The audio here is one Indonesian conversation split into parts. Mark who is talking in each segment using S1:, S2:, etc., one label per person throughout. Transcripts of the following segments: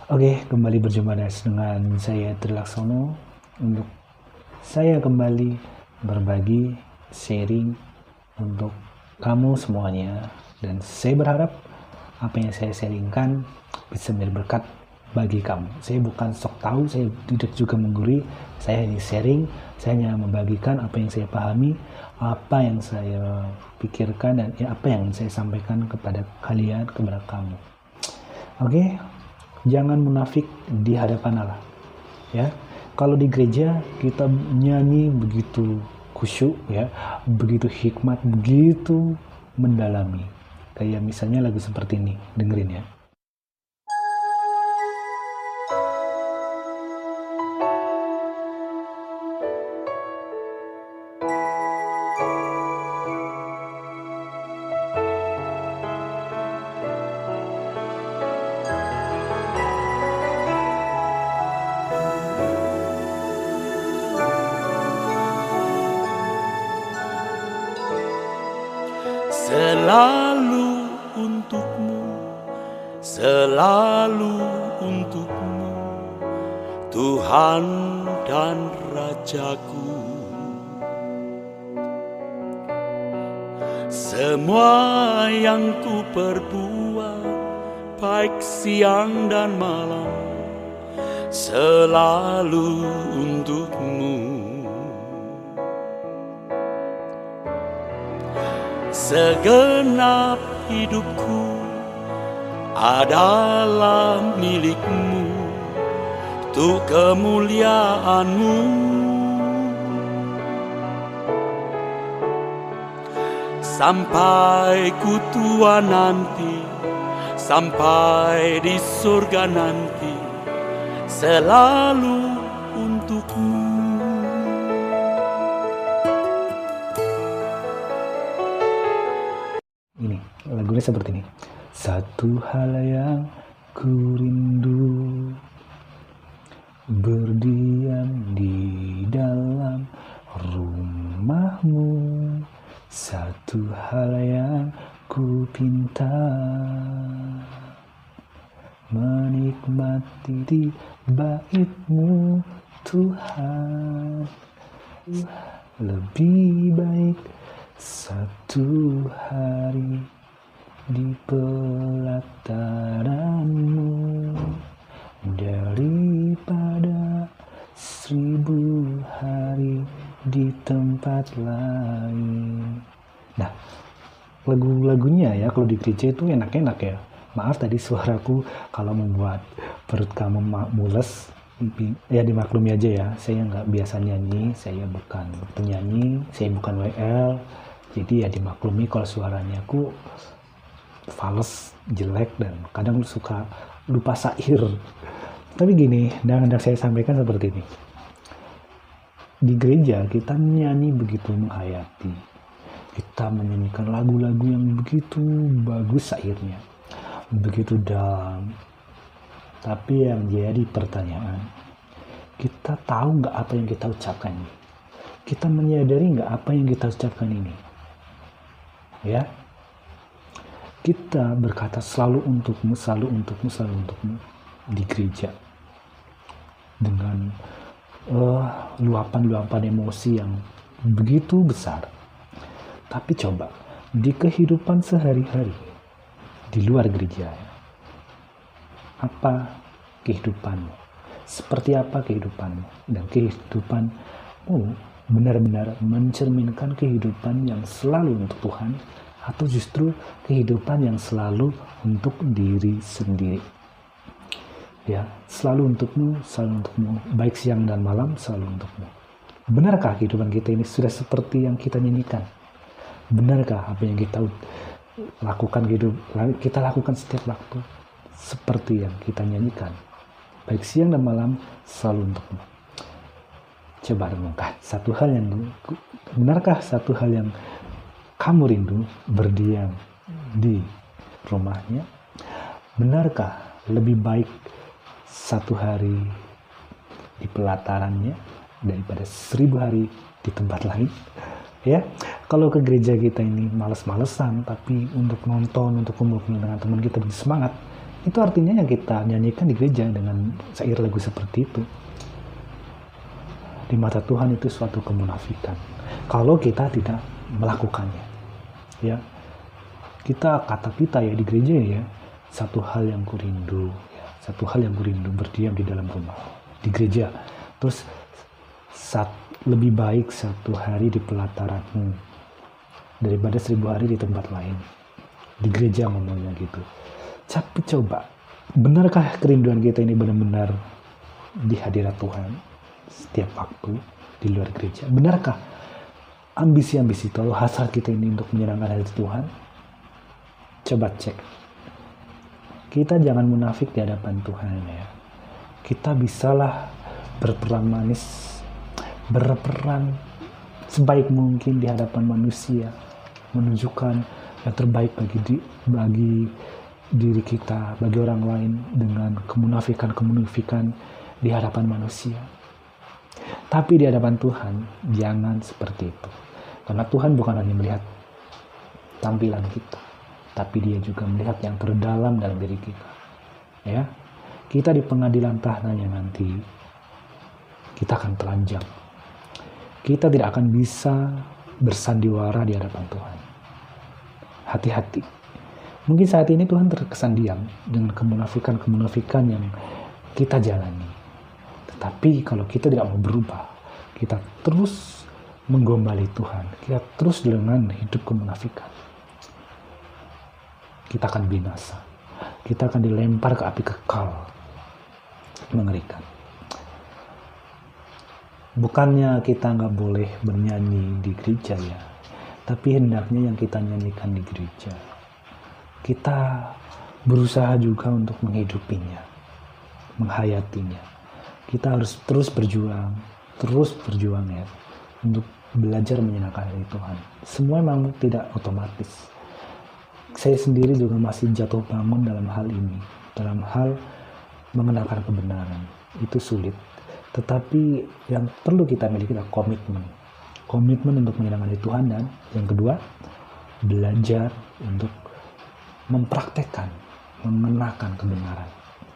S1: Oke, kembali berjumpa dengan saya Trilaksono. Untuk saya kembali berbagi, sharing untuk kamu semuanya. Dan saya berharap apa yang saya sharingkan bisa menjadi berkat bagi kamu. Saya bukan sok tahu, saya tidak juga menggurui. Saya hanya sharing, saya hanya membagikan apa yang saya pahami, apa yang saya pikirkan, dan apa yang saya sampaikan kepada kalian, kepada kamu. Oke, jangan munafik di hadapan Allah. Ya, kalau di gereja kita nyanyi begitu khusyuk, ya, begitu hikmat, begitu mendalami. Kayak misalnya lagu seperti ini, dengerin ya.
S2: Selalu untukmu, selalu untukmu, Tuhan dan Rajaku. Semua yang ku perbuat, baik siang dan malam, selalu untukmu. Segenap hidupku adalah milikmu, untuk kemuliaanmu. Sampai ku tua nanti, sampai di surga nanti, selalu untukmu.
S1: Ini lagunya seperti ini. Satu hal yang ku rindu, berdiam di dalam rumahmu. Satu hal yang ku pinta, menikmati di baitmu Tuhan. Lebih baik satu hari di pelataranmu daripada 1000 hari di tempat lain. Nah, lagu-lagunya ya kalau di gereja itu enak-enak ya. Maaf tadi suaraku kalau membuat perut kamu mules, ya dimaklumi aja ya. Saya nggak biasa nyanyi, saya bukan penyanyi, saya bukan WL. Jadi ya dimaklumi kalau suaranya aku fals, jelek, dan kadang suka lupa syair. Tapi gini, dan saya sampaikan seperti ini. Di gereja kita menyanyi begitu menghayati. Kita menyanyikan lagu-lagu yang begitu bagus syairnya, begitu dalam. Tapi yang jadi pertanyaan, kita tahu nggak apa yang kita ucapkan ini? Kita menyadari nggak apa yang kita ucapkan ini? Ya, kita berkata selalu untukmu, selalu untukmu, selalu untukmu di gereja dengan luapan-luapan emosi yang begitu besar. Tapi coba di kehidupan sehari-hari di luar gereja, apa kehidupanmu? Seperti apa kehidupanmu? Dan kehidupanmu benar-benar mencerminkan kehidupan yang selalu untuk Tuhan, atau justru kehidupan yang selalu untuk diri sendiri? Ya, selalu untukmu, baik siang dan malam, selalu untukmu. Benarkah kehidupan kita ini sudah seperti yang kita nyanyikan? Benarkah apa yang kita lakukan setiap waktu seperti yang kita nyanyikan? Baik siang dan malam, selalu untukmu. Coba renungkan benarkah satu hal yang kamu rindu berdiam di rumahnya? Benarkah lebih baik satu hari di pelatarannya daripada 1000 hari di tempat lain? Ya, kalau ke gereja kita ini males-malesan, tapi untuk nonton, untuk kumpul dengan teman kita semangat, Itu artinya yang kita nyanyikan di gereja dengan syair lagu seperti itu, di mata Tuhan itu suatu kemunafikan kalau kita tidak melakukannya. Ya, kata kita ya di gereja ya, satu hal yang kurindu berdiam di dalam rumah di gereja. Terus lebih baik 1 hari di pelataranmu daripada 1000 hari di tempat lain. Di gereja ngomongnya gitu. Tapi coba, benarkah kerinduan kita ini benar-benar di hadirat Tuhan setiap waktu di luar gereja? Benarkah ambisi-ambisi atau hasrat kita ini untuk menyenangkan hati Tuhan? Coba cek. Kita jangan munafik di hadapan Tuhan ya. Kita bisalah berperan manis, berperan sebaik mungkin di hadapan manusia, menunjukkan yang terbaik bagi diri kita, bagi orang lain dengan kemunafikan di hadapan manusia. Tapi di hadapan Tuhan jangan seperti itu. Karena Tuhan bukan hanya melihat tampilan kita, tapi Dia juga melihat yang terdalam dalam diri kita. Ya, kita di pengadilan tahtanya nanti kita akan telanjang. Kita tidak akan bisa bersandiwara di hadapan Tuhan. Hati-hati. Mungkin saat ini Tuhan terkesan diam dengan kemunafikan yang kita jalani. Tetapi kalau kita tidak mau berubah, kita terus menggombali Tuhan, kita terus dengan hidup kemunafikan, kita akan binasa. Kita akan dilempar ke api kekal. Mengerikan. Bukannya kita nggak boleh bernyanyi di gereja ya, tapi hendaknya yang kita nyanyikan di gereja, kita berusaha juga untuk menghidupinya, menghayatinya. Kita harus terus berjuang ya, untuk belajar menyenangkan hati Tuhan. Semua memang tidak otomatis. Saya sendiri juga masih jatuh bangun dalam hal ini, dalam hal mengenalkan kebenaran. Itu sulit. Tetapi yang perlu kita miliki adalah komitmen untuk menyenangkan hati Tuhan, dan yang kedua, belajar untuk mempraktekkan, mengenakan kebenaran.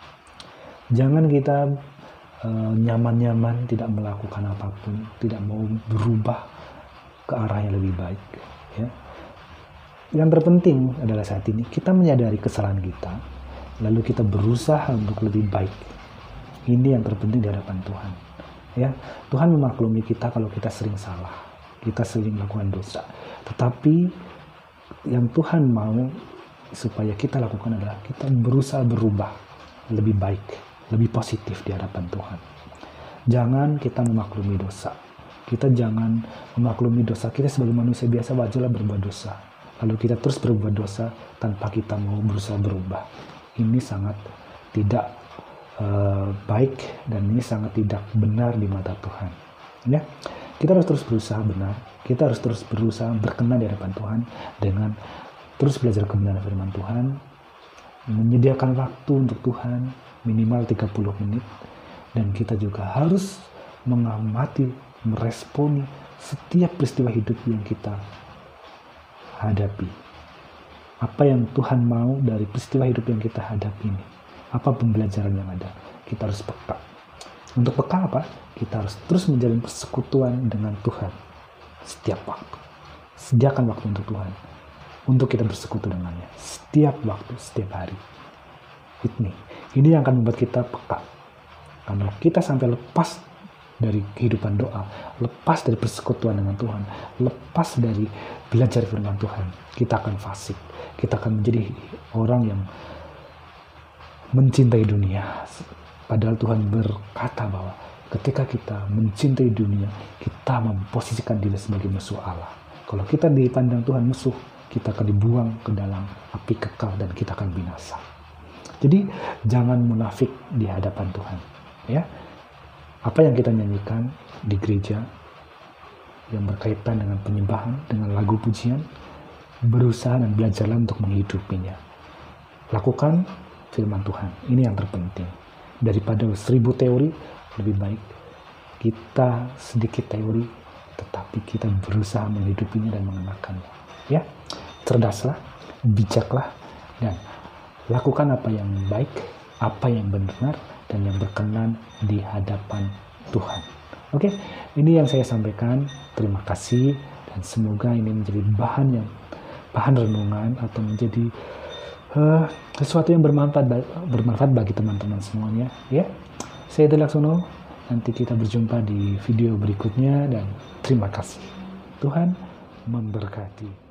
S1: Jangan kita nyaman-nyaman tidak melakukan apapun, tidak mau berubah ke arah yang lebih baik. Ya. Yang terpenting adalah saat ini kita menyadari kesalahan kita, lalu kita berusaha untuk lebih baik. Ini yang terpenting di hadapan Tuhan. Ya, Tuhan memaklumi kita kalau kita sering salah, kita sering melakukan dosa. Tetapi yang Tuhan mau supaya kita lakukan adalah kita berusaha berubah lebih baik, lebih positif di hadapan Tuhan. Jangan kita memaklumi dosa. Kita jangan memaklumi dosa. Kita sebagai manusia biasa wajarlah berbuat dosa. Lalu kita terus berbuat dosa tanpa kita mau berusaha berubah. Ini sangat tidak baik, dan ini sangat tidak benar di mata Tuhan. Ya, kita harus terus berusaha benar. Kita harus terus berusaha berkenan di hadapan Tuhan dengan terus belajar kebenaran firman Tuhan, menyediakan waktu untuk Tuhan minimal 30 menit, dan kita juga harus mengamati, meresponi setiap peristiwa hidup yang kita hadapi. Apa yang Tuhan mau dari peristiwa hidup yang kita hadapi ini? Apa pembelajaran yang ada? Kita harus peka. Untuk peka apa? Kita harus terus menjalin persekutuan dengan Tuhan setiap waktu. Sediakan waktu untuk Tuhan, untuk kita bersekutu dengannya setiap waktu, setiap hari. Ini yang akan membuat kita peka. Karena kita sampai lepas dari kehidupan doa, lepas dari persekutuan dengan Tuhan, lepas dari belajar firman Tuhan, kita akan fasik. Kita akan menjadi orang yang mencintai dunia. Padahal Tuhan berkata bahwa ketika kita mencintai dunia, kita memposisikan diri sebagai musuh Allah. Kalau kita dipandang Tuhan musuh, kita akan dibuang ke dalam api kekal dan kita akan binasa. Jadi jangan munafik di hadapan Tuhan. Ya, apa yang kita nyanyikan di gereja yang berkaitan dengan penyembahan, dengan lagu pujian, berusaha dan belajarlah untuk menghidupinya. Lakukan firman Tuhan. Ini yang terpenting. Daripada 1000 teori, lebih baik kita sedikit teori, tetapi kita berusaha menghidupinya dan mengenakannya. Ya, cerdaslah, bijaklah, dan lakukan apa yang baik, apa yang benar, dan yang berkenan di hadapan Tuhan. Oke, ini yang saya sampaikan. Terima kasih, dan semoga ini menjadi bahan renungan atau menjadi sesuatu yang bermanfaat bagi teman-teman semuanya. Ya, saya Delaksono. Nanti kita berjumpa di video berikutnya, dan terima kasih. Tuhan memberkati.